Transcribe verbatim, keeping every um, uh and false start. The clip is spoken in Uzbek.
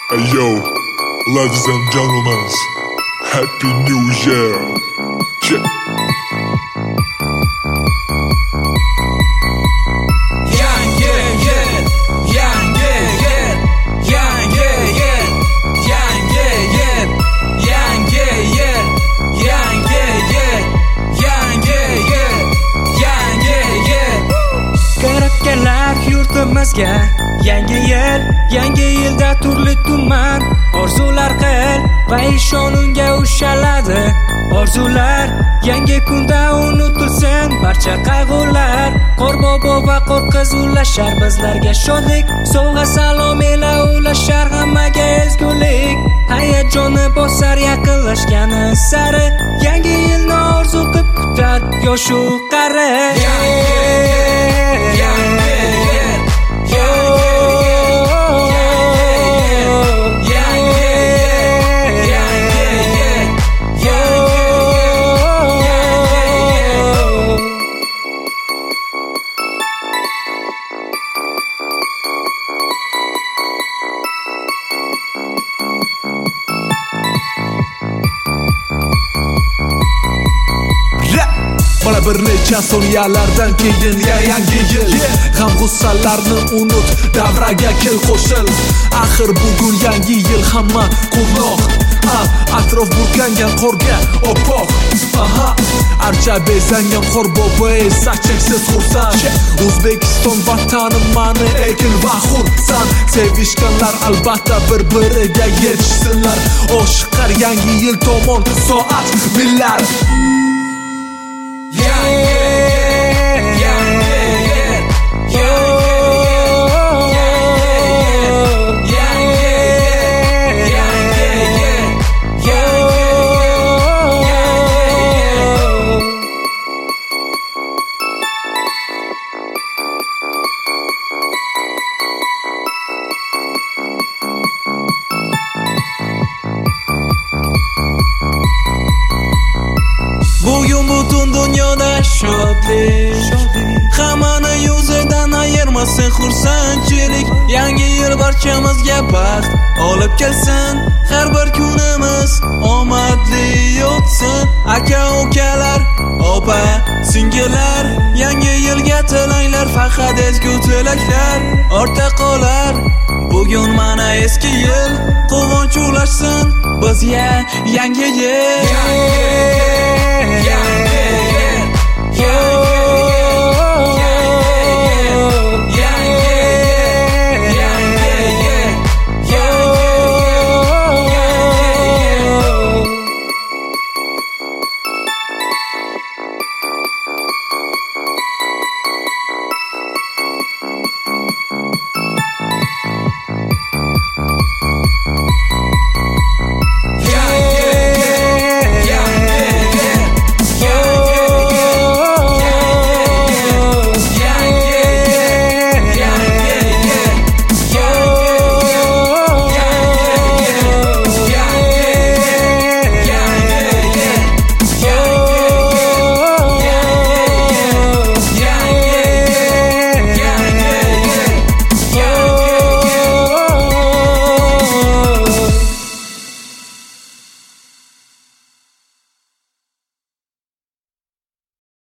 Hey yo, ladies and gentlemen, Happy New Year. Yeah. Yangi yil, yangi yil, yangi yil, yangi yil, yangi yil, yangi yil, yangi yil, yangi yil. Kirib kelar yurtimizga yangi yil, yangi yilda turli tuman orzular qil va ishon unga ushaladi. Orzular yangi kunda unutilsin barcha qayg'ular. Qorbobo va qo'rqiz ulashar bizlarga shodlik, sovg'a salom ila ulashar hammaga ezgulik. Hayajoni bosar yaqinlashgani sari, yangi yilni orzu qilib kutar yoshu qari. Yangi yil, yangi yil, Mana bir necha soniyalardan keyin ya yangi yil. G'am g'ussalarni unut, davraga kel qo'shil. Axir bugun yangi yil, hamma quvnoq. Atrof burkangan qorga opoq. Aha, archa bezangan qorbobo esa cheksiz xursand. O'zbekiston vatanim mani ekin va xursand. Sevishganlar albatta bir-biriga yetishsinlar. Oshiqar yangi yil tomon soat millar. Bugün butun dunyoda shodlik, hammani yuzidan ayirmasin xursandchilik. Yangi yil barchamizga baxt olib kelsin, har bir kunimiz omadli o'tsin. Aka ukalar, opa singillar, yangi yilga tilanglar faqat ezgu tilaklar. Ortda qolar bugun mana eski yil, quvonch ulashsin bizga yangi yil.